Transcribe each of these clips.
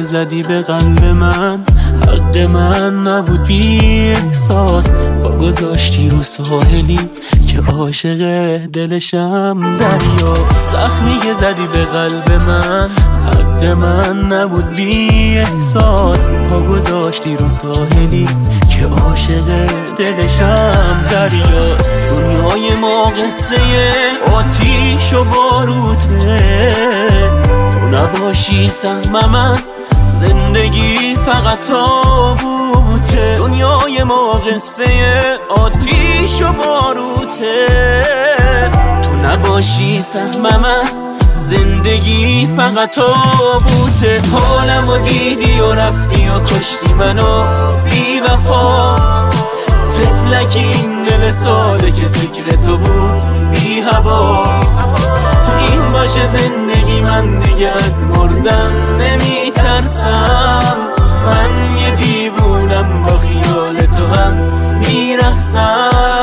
زدی به قلب من، حق من نبود بی احساس. پا گذاشتی رو ساحلی که عاشق دلشم دریا. زخمی که زدی به قلب من، حق من نبود بی احساس. پا گذاشتی رو ساحلی که عاشق دلشم دریاست. دنیای ما قصه آتیش و باروته، تو نباشی سهمم از زندگی فقط تابوته. دنیای ما قصه آتیش و باروته، تو نباشی سهمم از زندگی فقط تابوته. حالمو دیدی و رفتی و کشتی منو بی وفا. طفلک این دل ساده که فکر تو بود بی هوا. این باشه زندگی من دیگه از مردن نمی ترسم. من یه دیوونم با خیال تو هم می رقصم.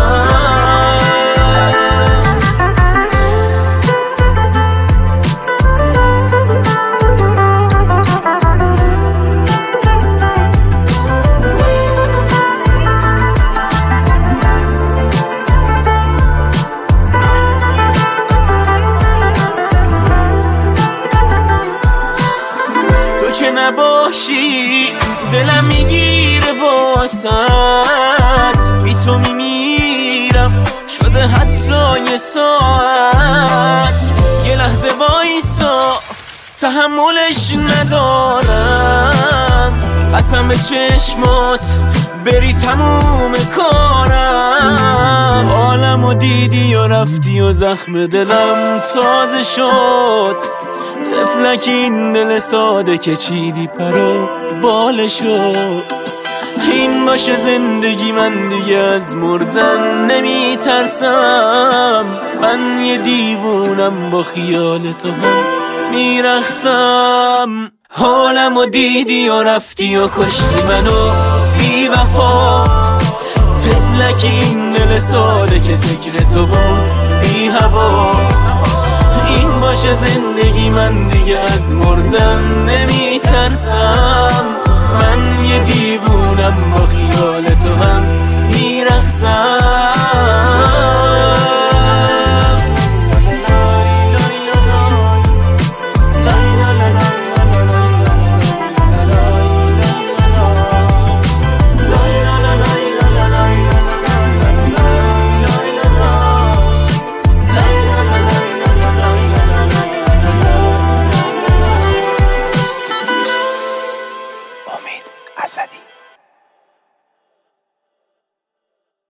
که نباشی دلم میگیره واسط، بی تو میمیرم شده حتی یه ساعت. یه لحظه وایسا تحملش ندارم، قسم به چشمات بری تموم کارم. عالمو دیدی و رفتی و زخم دلم تازه شد. طفلک این دل ساده که چیدی پرو بالشو. این باشه زندگی من دیگه از مردن نمی ترسم. من یه دیوونم با خیال تو هم می رقصم. حالمو دیدی و رفتی و کشتی منو بی وفا. طفلک این دل ساده که فکر تو بود بی هوا. این باشه زندگی من دیگه از مردن نمی ترسم. من یه دیوونم با خیال تو هم می رقصم. اسدی.